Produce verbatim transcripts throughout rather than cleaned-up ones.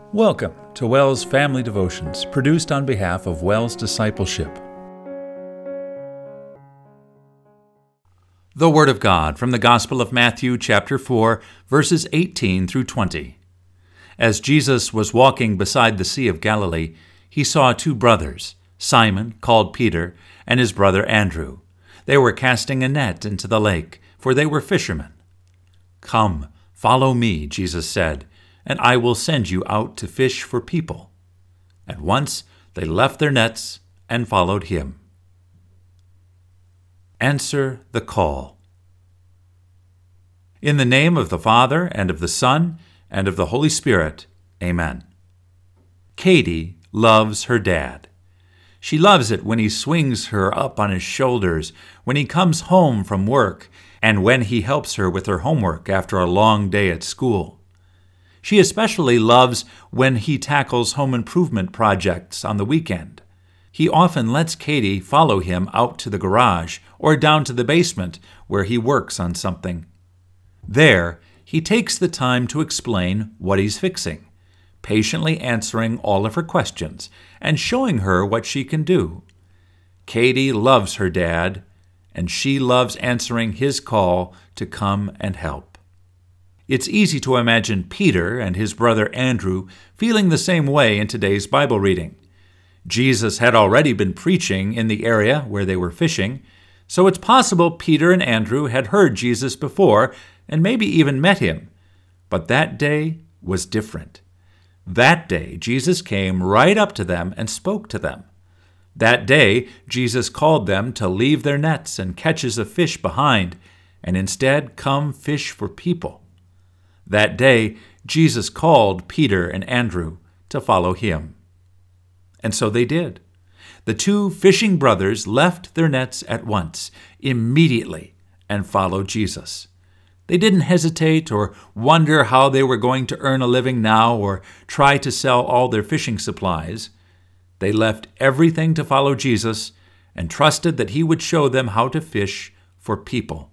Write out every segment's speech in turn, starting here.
Welcome to WELS Family Devotions, produced on behalf of WELS Discipleship. The Word of God from the Gospel of Matthew, chapter four, verses eighteen through twenty. As Jesus was walking beside the Sea of Galilee, he saw two brothers, Simon, called Peter, and his brother Andrew. They were casting a net into the lake, for they were fishermen. "Come, follow me," Jesus said, "and I will send you out to fish for people." At once they left their nets and followed him. Answer the call. In the name of the Father, and of the Son, and of the Holy Spirit, Amen. Katie loves her dad. She loves it when he swings her up on his shoulders, when he comes home from work, and when he helps her with her homework after a long day at school. She especially loves when he tackles home improvement projects on the weekend. He often lets Katie follow him out to the garage or down to the basement where he works on something. There, he takes the time to explain what he's fixing, patiently answering all of her questions and showing her what she can do. Katie loves her dad, and she loves answering his call to come and help. It's easy to imagine Peter and his brother Andrew feeling the same way in today's Bible reading. Jesus had already been preaching in the area where they were fishing, so it's possible Peter and Andrew had heard Jesus before and maybe even met him. But that day was different. That day, Jesus came right up to them and spoke to them. That day, Jesus called them to leave their nets and catches of fish behind, and instead come fish for people. That day, Jesus called Peter and Andrew to follow him. And so they did. The two fishing brothers left their nets at once, immediately, and followed Jesus. They didn't hesitate or wonder how they were going to earn a living now or try to sell all their fishing supplies. They left everything to follow Jesus and trusted that he would show them how to fish for people.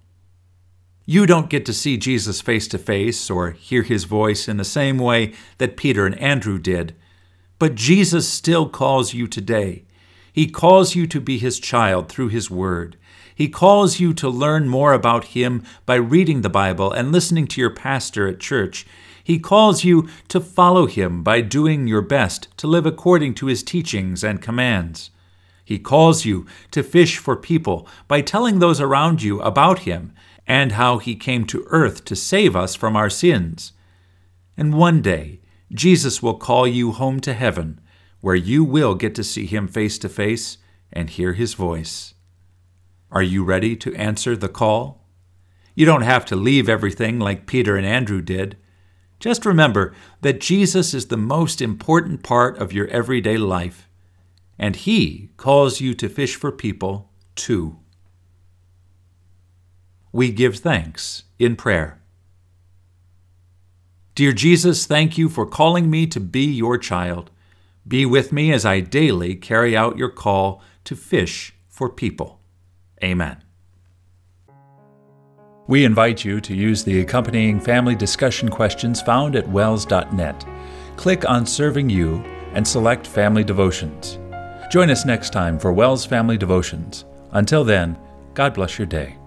You don't get to see Jesus face to face or hear his voice in the same way that Peter and Andrew did, but Jesus still calls you today. He calls you to be his child through his word. He calls you to learn more about him by reading the Bible and listening to your pastor at church. He calls you to follow him by doing your best to live according to his teachings and commands. He calls you to fish for people by telling those around you about him and how he came to earth to save us from our sins. And one day, Jesus will call you home to heaven, where you will get to see him face to face and hear his voice. Are you ready to answer the call? You don't have to leave everything like Peter and Andrew did. Just remember that Jesus is the most important part of your everyday life, and he calls you to fish for people too. We give thanks in prayer. Dear Jesus, thank you for calling me to be your child. Be with me as I daily carry out your call to fish for people. Amen. We invite you to use the accompanying family discussion questions found at wels dot net. Click on Serving You and select Family Devotions. Join us next time for WELS Family Devotions. Until then, God bless your day.